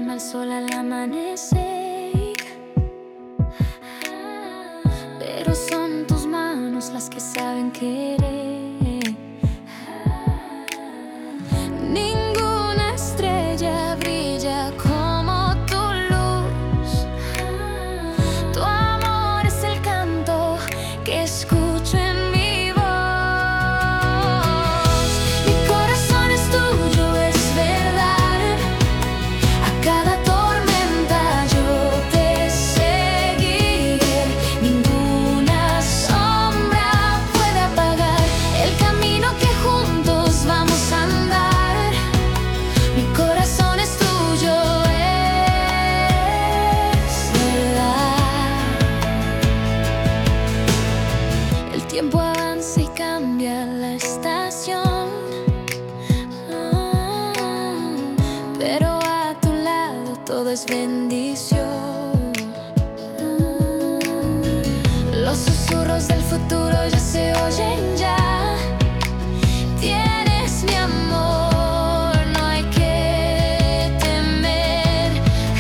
calma el sol al amanecer, pero son tus manos las que saben querer. Ninguna estrella brilla como tu luz. Tu amor es el canto que escucho en mi voz. Mi corazón es tuyo, es verdad. A cada tormenta yo te seguiré. Ninguna sombra puede apagar el camino que juntos vamos a andar. Mi corazón es tuyo, es verdad. El tiempo avanza y cambia la estación, pero a tu lado todo es bendición. Los susurros del futuro ya se oyen ya. Tienes mi amor, no hay que temer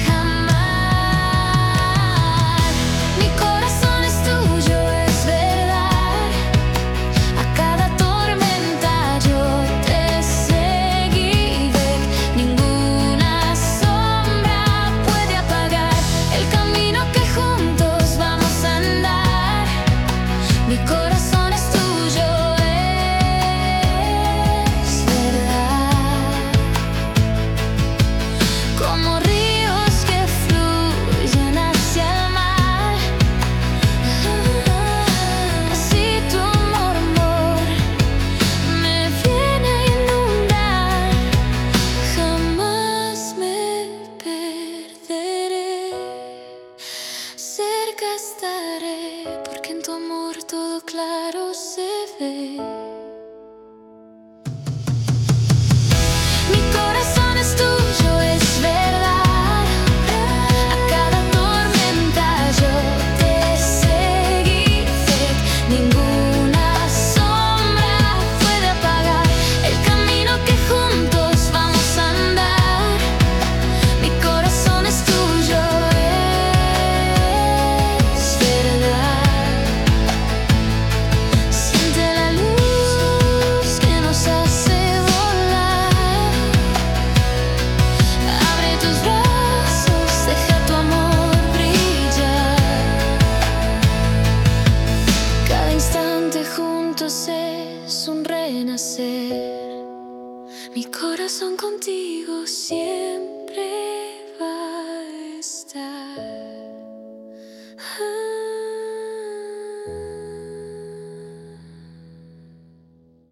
jamás. Mi corazón es tuyo, es verdad. A cada tormenta yo te seguiré. Ninguna sombra puede apagar el camino que juntos vamos a andar. Mi corazón es tuyo, es verdad. Como ríos que fluyen hacia el mar, así tu amor me viene a inundar. Jamás me perderé, cerca estaré, porque en tu amor todo claro se ve. Mi corazón es tuyo, es verdad. A cada tormenta yo te seguiré. Ninguna sombra puede apagar el camino que juntos vamos a andar. Mi corazón es tuyo, es verdad. Siente la luz que nos hace volar. Abre tus brazos, deja tu amor brillar. Cada instante juntos es un renacer. Mi corazón contigo siempre va a estar.